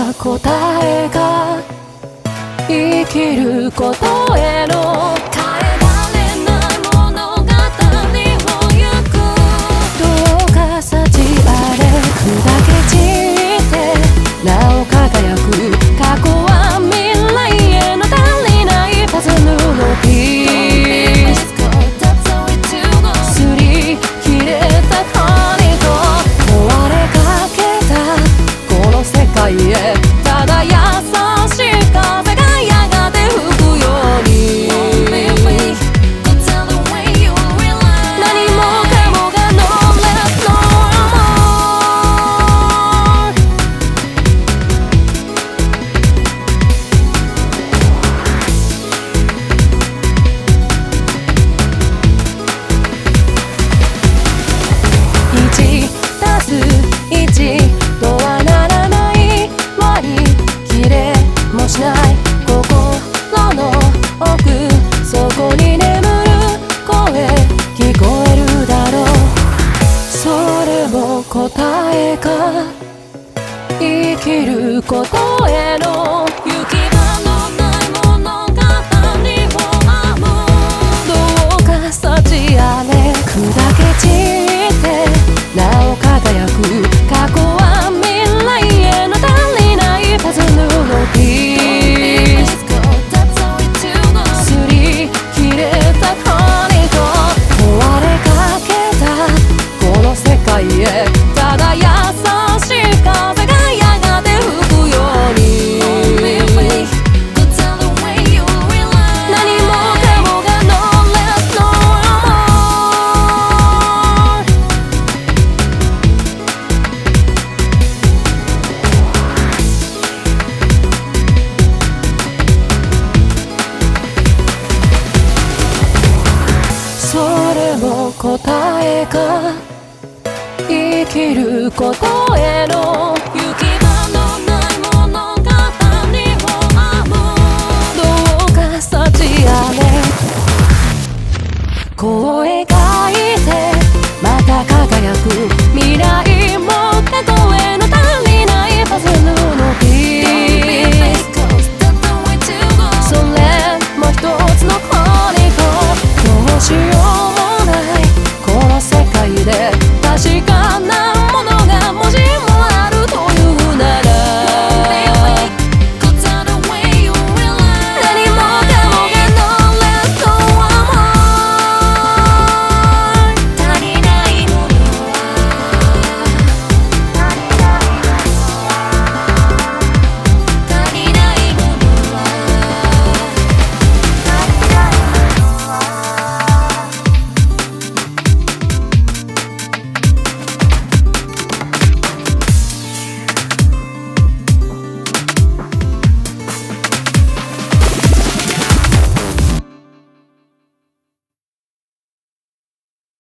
は答えが生きることへの変えられない物語を行くどうか幸あれ砕け散ってなお輝く過去は未来への足りないパズルのピース擦り切れた針と壊れかけたこの世界へただ優しい風がやがて吹くように何もかもが No less no more 1たす1とはならない割り切れもしない心の奥そこに眠る声聞こえるだろうそれも答えか生きることへの行き場のない物語を編むどうか幸あれ砕け散ってなお輝く過去は未来への足りないパズルのピース擦り切れた針と壊れかけたこの世界へただ優しい風がやがて吹くように何もかもが No less no more それも答えか生きること